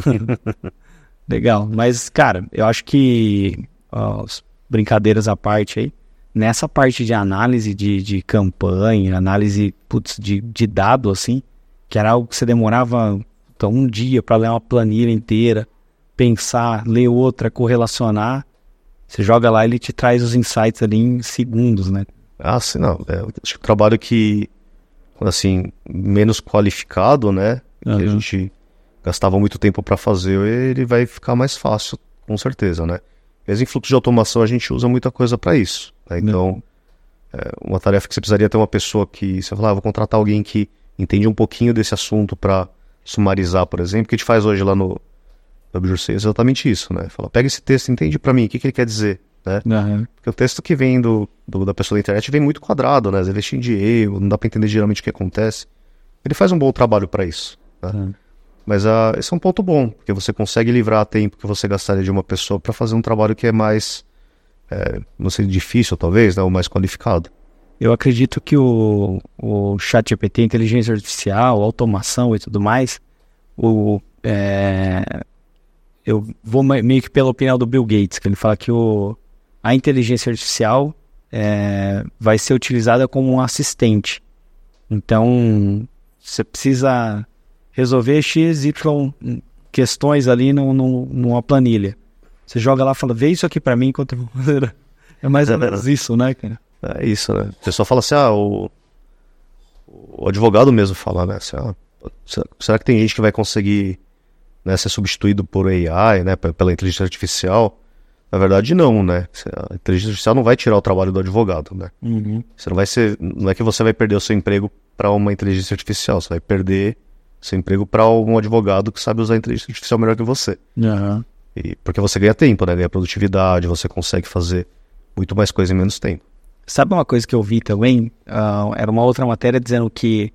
Legal. Mas, cara, eu acho que, ó, brincadeiras à parte aí, nessa parte de análise de, de campanha, análise putz, de, de dado, assim, que era algo que você demorava então, um dia para ler uma planilha inteira, pensar, ler outra, correlacionar, você joga lá e ele te traz os insights ali em segundos, né? Ah, sim, não. É, acho que o trabalho que, assim, menos qualificado, né? Uhum. Que a gente gastava muito tempo para fazer, ele vai ficar mais fácil, com certeza, né? Mesmo em fluxo de automação a gente usa muita coisa para isso, né? Então, uhum. é uma tarefa que você precisaria ter uma pessoa que, você fala, ah, vou contratar alguém que entende um pouquinho desse assunto para sumarizar, por exemplo, que a gente faz hoje lá no W C, é exatamente isso, né? Fala, pega esse texto, entende para mim, o que, que ele quer dizer, né? Uhum. Porque o texto que vem do, do, da pessoa da internet vem muito quadrado, né? Às vezes cheio de erro, não dá para entender geralmente o que acontece. Ele faz um bom trabalho para isso, né? Uhum. Mas uh, esse é um ponto bom, porque você consegue livrar tempo que você gastaria de uma pessoa para fazer um trabalho que é mais, é, não sei, difícil talvez, né, ou mais qualificado. Eu acredito que o, o ChatGPT, inteligência artificial, automação e tudo mais, o, é, eu vou meio que pela opinião do Bill Gates, que ele fala que o, a inteligência artificial é, vai ser utilizada como um assistente. Então, você precisa resolver X, Y questões ali no, no, numa planilha. Você joga lá e fala, vê isso aqui pra mim enquanto eu vou... É mais ou menos isso, né, cara? É isso, né? O pessoal fala assim, ah, o, o advogado mesmo fala, né? Assim, ah, será que tem gente que vai conseguir, né, ser substituído por A I, né, pela inteligência artificial? Na verdade, não, né? A inteligência artificial não vai tirar o trabalho do advogado, né? Uhum. Você não vai ser, não é que você vai perder o seu emprego para uma inteligência artificial, você vai perder seu emprego para um advogado que sabe usar a inteligência artificial melhor que você. Uhum. E porque você ganha tempo, né? Ganha produtividade, você consegue fazer muito mais coisa em menos tempo. Sabe uma coisa que eu vi também? Uh, era uma outra matéria dizendo que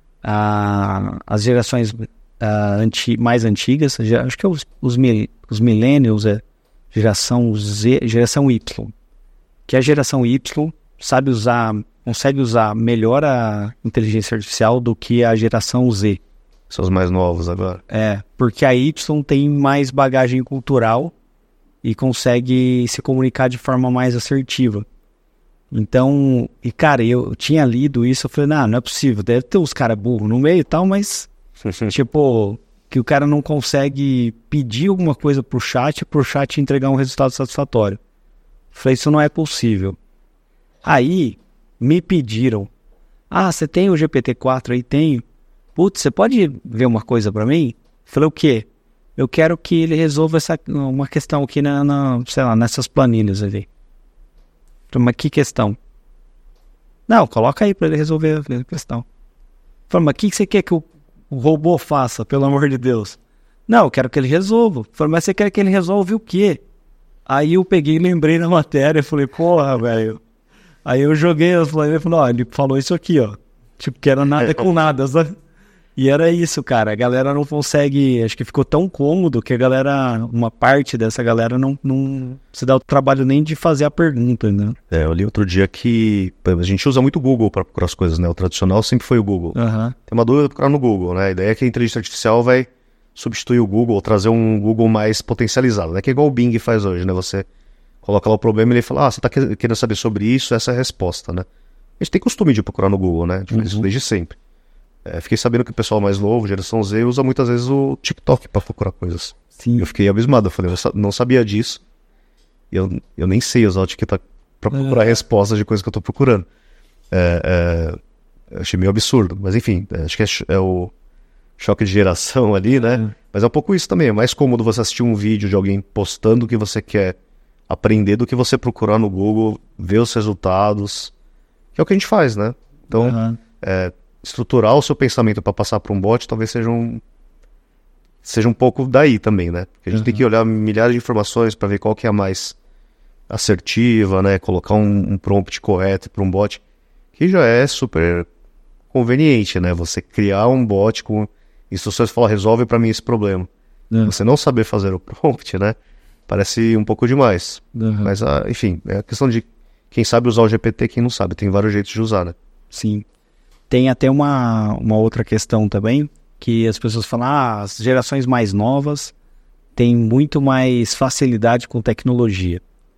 uh, as gerações uh, anti, mais antigas, acho que é os, os, os millennials, é geração Z, geração Y, que a geração Y sabe usar, consegue usar melhor a inteligência artificial do que a geração Z. São os mais novos agora. É, porque a Y tem mais bagagem cultural e consegue se comunicar de forma mais assertiva. Então, e cara, eu tinha lido isso, eu falei, não, não é possível, deve ter uns caras burros no meio e tal, mas, tipo, que o cara não consegue pedir alguma coisa pro chat, pro chat entregar um resultado satisfatório. Eu falei, isso não é possível. Aí, me pediram, ah, você tem o G P T quatro aí? Tenho. Putz, você pode ver uma coisa pra mim? Eu falei, o quê? Eu quero que ele resolva essa, uma questão aqui na, na, sei lá, nessas planilhas ali. Mas que questão? Não, coloca aí pra ele resolver a questão. Falei, mas o que você quer que o, o robô faça, pelo amor de Deus? Não, eu quero que ele resolva. Falei, mas você quer que ele resolva o quê? Aí eu peguei e lembrei na matéria, falei, porra, velho. Aí eu joguei, eu falei, ó, ele falou isso aqui, ó. Tipo, que era nada com nada, sabe? E era isso, cara, a galera não consegue, acho que ficou tão cômodo que a galera, uma parte dessa galera não, não se dá o trabalho nem de fazer a pergunta, né? É, eu li outro dia que a gente usa muito o Google para procurar as coisas, né? O tradicional sempre foi o Google. Uhum. Tem uma dúvida, procurar no Google, né? A ideia é que a inteligência artificial vai substituir o Google, trazer um Google mais potencializado, né? Que é igual o Bing faz hoje, né? Você coloca lá o problema e ele fala, ah, você tá querendo saber sobre isso, essa é a resposta, né? A gente tem costume de procurar no Google, né? A gente faz isso desde sempre. É, fiquei sabendo que o pessoal mais novo, geração Z, usa muitas vezes o TikTok para procurar coisas. Sim. Eu fiquei abismado, eu falei, eu não sabia disso. E eu, eu nem sei usar o TikTok para procurar é. respostas de coisas que eu tô procurando. É, é, eu achei meio absurdo, mas enfim, é, acho que é, é o choque de geração ali, né? É. Mas é um pouco isso também, é mais cômodo você assistir um vídeo de alguém postando o que você quer aprender do que você procurar no Google, ver os resultados, que é o que a gente faz, né? Então, uhum. é, estruturar o seu pensamento para passar para um bot talvez seja um seja um pouco daí também, né? Porque a gente uhum. tem que olhar milhares de informações para ver qual que é a mais assertiva, né? Colocar um, um prompt correto para um bot, que já é super conveniente, né? Você criar um bot com instruções e falar, resolve para mim esse problema. Uhum. Você não saber fazer o prompt, né? Parece um pouco demais. Uhum. Mas, ah, enfim, é a questão de quem sabe usar o G P T, quem não sabe. Tem vários jeitos de usar, né? Sim. Tem até uma, uma outra questão também, que as pessoas falam, ah, as gerações mais novas têm muito mais facilidade com tecnologia.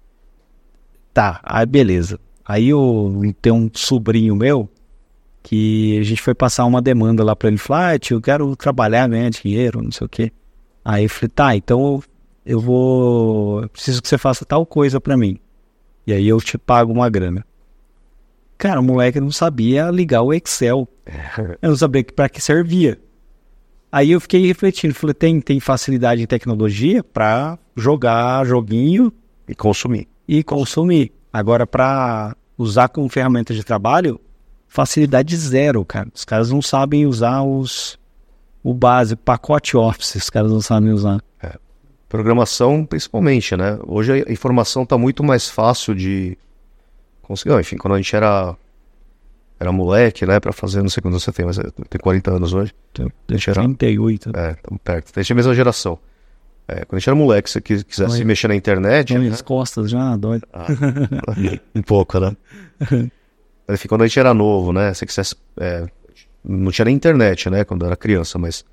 Tá, aí beleza. Aí eu tenho um sobrinho meu, que a gente foi passar uma demanda lá pra ele, falar, ah, tio, eu quero trabalhar, ganhar dinheiro, não sei o quê. Aí eu falei, tá, então eu vou, eu preciso que você faça tal coisa pra mim. E aí eu te pago uma grana. Cara, o moleque não sabia ligar o Excel. Eu não sabia para que servia. Aí eu fiquei refletindo. Falei, tem, tem facilidade em tecnologia para jogar joguinho. E consumir. E consumir. Agora, para usar como ferramenta de trabalho, facilidade zero, cara. Os caras não sabem usar os, o básico, pacote Office. Os caras não sabem usar. É. Programação, principalmente, né? Hoje a informação está muito mais fácil de... Conseguiu, enfim, quando a gente era era moleque, né, pra fazer, não sei quando você tem, mas eu tenho quarenta anos hoje. Tenho trinta e oito. É, estamos perto. A gente é a mesma geração. É, quando a gente era moleque, se você quisesse Oi. mexer na internet... Oi, né? As costas já, dói. Ah, um pouco, né? Mas, enfim, quando a gente era novo, né, se você quisesse... É, não tinha nem internet, né, quando eu era criança, mas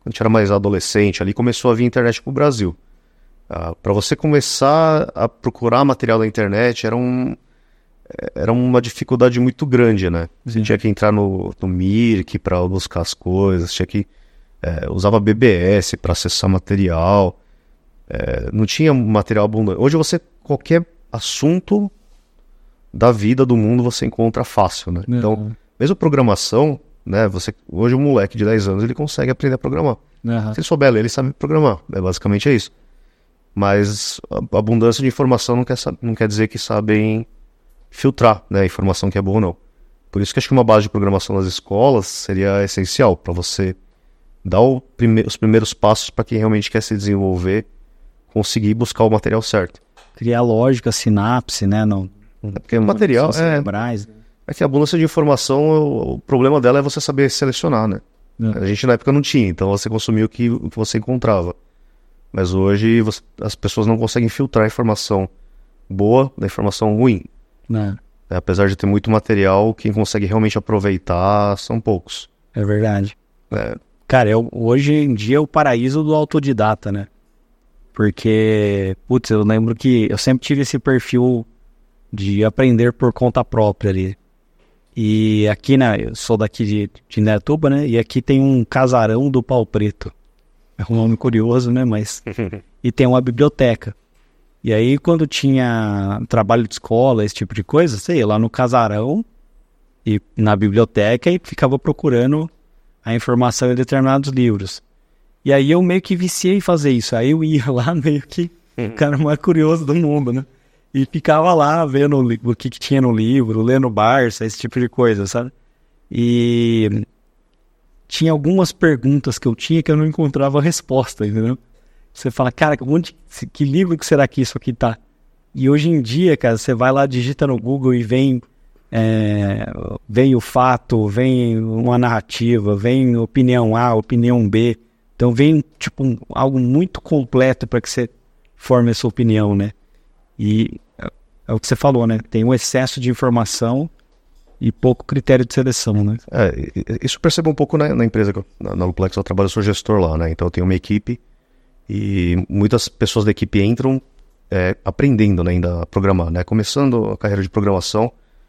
a gente era mais adolescente, ali começou a vir internet pro Brasil. Ah, para você começar a procurar material na internet era, um, era uma dificuldade muito grande, né? Você uhum. tinha que entrar no, no Mirk para buscar as coisas, tinha que é, usava B B S para acessar material, é, não tinha material abundante. Hoje você, qualquer assunto da vida, do mundo, você encontra fácil, né? Uhum. Então, mesmo programação, né? Você, hoje um moleque de dez anos ele consegue aprender a programar. Uhum. Se ele souber ler, ele sabe programar. É, basicamente é isso. Mas a abundância de informação não quer, não quer dizer que sabem filtrar, né, a informação que é boa ou não. Por isso que acho que uma base de programação nas escolas seria essencial para você dar o prime- os primeiros passos para quem realmente quer se desenvolver, conseguir buscar o material certo. Criar lógica, sinapse, né? Não, é porque o material é, é que a abundância de informação, o, o problema dela é você saber selecionar, né? É. A gente na época não tinha, então você consumia o que, o que você encontrava. Mas hoje você, as pessoas não conseguem filtrar a informação boa da informação ruim. É. É, apesar de ter muito material, quem consegue realmente aproveitar são poucos. É verdade. É. Cara, eu, hoje em dia é o paraíso do autodidata, né? Porque, putz, eu lembro que eu sempre tive esse perfil de aprender por conta própria ali. E aqui, né, eu sou daqui de, de Indaiatuba, né? E aqui tem um casarão do Pau Preto. É um nome curioso, né? Mas... e tem uma biblioteca. E aí, quando tinha trabalho de escola, esse tipo de coisa, sei, ia lá no casarão e na biblioteca e ficava procurando a informação em determinados livros. E aí eu meio que viciei em fazer isso. Aí eu ia lá meio que o cara mais curioso do mundo, né? E ficava lá vendo o, o que, que tinha no livro, lendo Barça, esse tipo de coisa, sabe? E... tinha algumas perguntas que eu tinha que eu não encontrava resposta, entendeu? Você fala, cara, onde, que livro que será que isso aqui tá? E hoje em dia, cara, você vai lá, digita no Google e vem, é, vem o fato, vem uma narrativa, vem opinião A, opinião B. Então vem, tipo, um, algo muito completo para que você forme a sua opinião, né? E é, é o que você falou, né? Tem um excesso de informação e pouco critério de seleção, né? É, isso eu percebo um pouco na, na empresa, que eu, na, na Luplex eu trabalho, eu sou gestor lá, né? Então eu tenho uma equipe e muitas pessoas da equipe entram é, aprendendo, né, ainda a programar, né? Começando a carreira de programação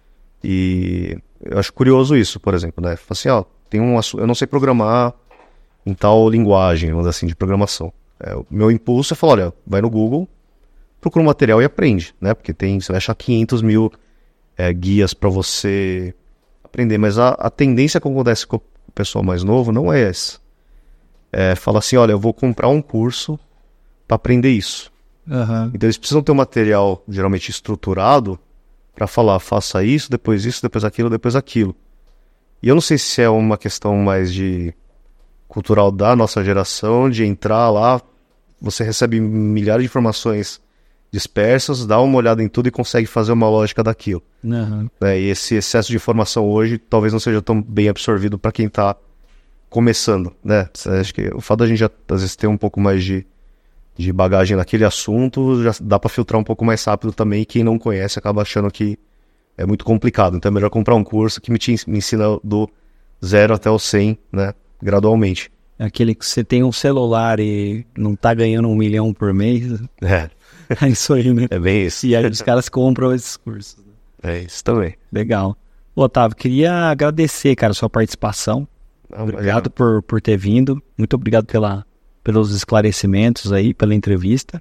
e eu acho curioso isso, por exemplo, né? Fala assim, ó, tem um, eu não sei programar em tal linguagem, vamos dizer assim, de programação. É, o meu impulso é falar, olha, vai no Google, procura um material e aprende, né? Porque tem, você vai achar quinhentos mil É, guias para você aprender, mas a, a tendência que acontece com o pessoal mais novo não é essa. É, fala assim, olha, eu vou comprar um curso para aprender isso. Uhum. Então eles precisam ter um material geralmente estruturado para falar, faça isso, depois isso, depois aquilo, depois aquilo. E eu não sei se é uma questão mais de cultural da nossa geração, de entrar lá, você recebe milhares de informações dispersas, dá uma olhada em tudo e consegue fazer uma lógica daquilo. Uhum. É, e esse excesso de informação hoje talvez não seja tão bem absorvido para quem está começando, né? Acho que o fato da gente já, às vezes ter um pouco mais de, de bagagem naquele assunto já dá para filtrar um pouco mais rápido também, e quem não conhece acaba achando que é muito complicado. Então é melhor comprar um curso que me, te, me ensina do zero até o cem, né? Gradualmente. Aquele que você tem um celular e não tá ganhando um milhão por mês. É. É isso aí, né? É bem isso. E aí os caras compram esses cursos. É isso também. Legal. Otávio, queria agradecer, cara, a sua participação. Ah, obrigado por, por ter vindo. Muito obrigado pela, pelos esclarecimentos aí, pela entrevista.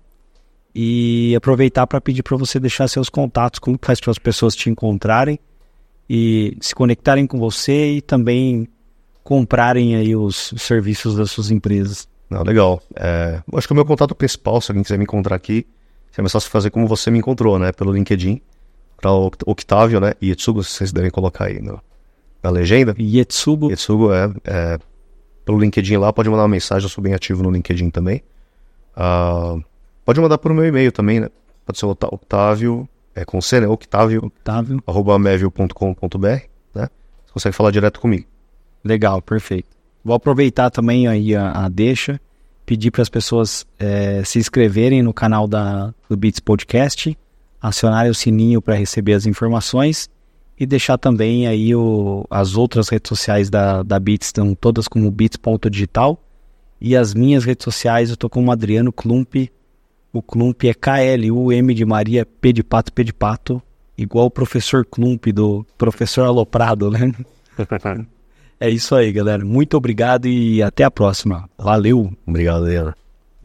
E aproveitar para pedir para você deixar seus contatos, como faz para as pessoas te encontrarem e se conectarem com você e também comprarem aí os, os serviços das suas empresas. Não, legal. É, acho que o meu contato principal, se alguém quiser me encontrar aqui, é mais fácil fazer como você me encontrou, né? Pelo LinkedIn, para o Octávio, né? E Yetsugo, vocês devem colocar aí no, na legenda. Yetsugo. Yetsugo, é, é. Pelo LinkedIn lá, pode mandar uma mensagem, eu sou bem ativo no LinkedIn também. Uh, pode mandar por meu e-mail também, né? Pode ser Octávio, é com C, né? Octávio, Octávio. arroba mevio ponto com ponto b r, né? Você consegue falar direto comigo. Legal, perfeito. Vou aproveitar também aí a, a deixa, pedir para as pessoas é, se inscreverem no canal da, do Beats Podcast, acionarem o sininho para receber as informações e deixar também aí o, as outras redes sociais da, da Beats, estão todas como beats ponto digital, E as minhas redes sociais, eu tô com o Adriano Klump. O Klump é K L U M de Maria, P de Pato, P de Pato. Igual o professor Klump do Professor Aloprado, né? É isso aí, galera. Muito obrigado e até a próxima. Valeu! Obrigado, Adriano.